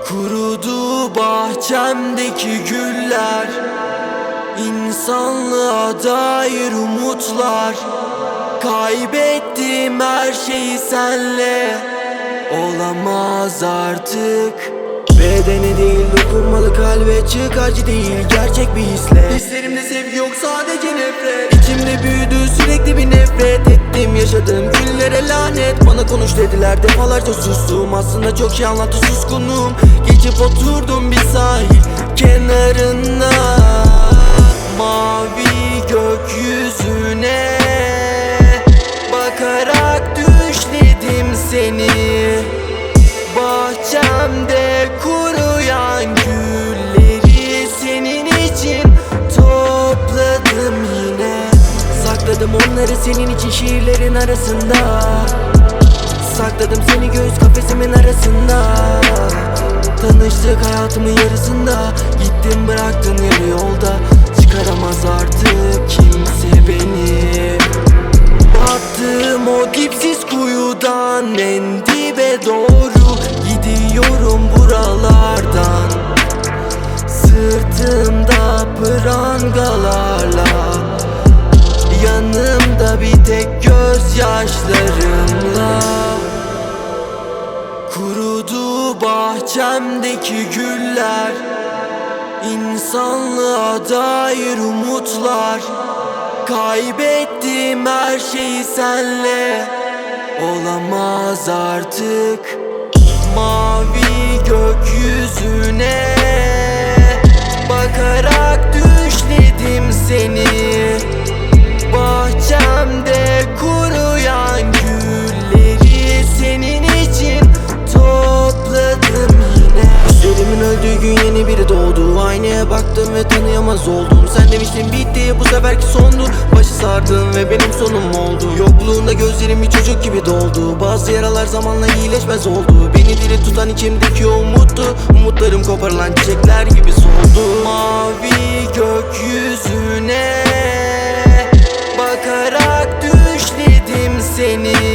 Kurudu bahçemdeki güller, İnsanlığa dair umutlar. Kaybettim her şeyi senle, olamaz artık. Bedene değil dokunmalı kalbe, çık acı değil gerçek bir hisle. Hislerimde sevgi yok sadece nefret, İçimde büyüdü sürekli bir nefret ettim. Yaşadığım günlere lanet, bana konuş dediler defalarca sustum. Aslında çok şey anlattı suskunum. Geçip oturdum bir sahil kenarına, mavi gökyüzüne bakarak düşledim seni. Bahçemde kuruyan gülleri senin için topladım yine. Sakladım onları senin için şiirlerin arasında. Sakladım seni göğüs kafesimin arasında. Tanıştık hayatımın yarısında, gittin bıraktın yarı yolda. Çıkaramaz artık kimse beni. Battım o dipsiz kuyudan en dibe doğru gidiyorum buralardan. Sırtımda prangalarla, yanımda bir tek gözyaşlarımla. Kurudu bahçemdeki güller, İnsanlığa dair umutlar. Kaybettim her şeyi senle, olamaz artık. Mavi gökyüzüne bakarak düşledim seni. Bahçemde kuruyan gülleri senin için topladım yine. Üzerimin öldüğü gün yeni biri doğdu. Aynaya baktım ve tanıyamaz oldum. Sen demiştin bitti, bu seferki sondu. Başı sardın ve benim sonum oldu. Yokluğunda gözlerim bir çocuk gibi doldu. Bazı yaralar zamanla iyileşmez oldu. Beni diri tutan içimdeki o umuttu. Umutlarım koparılan çiçekler gibi soldu. Mavi gökyüzüne bakarak düşledim seni.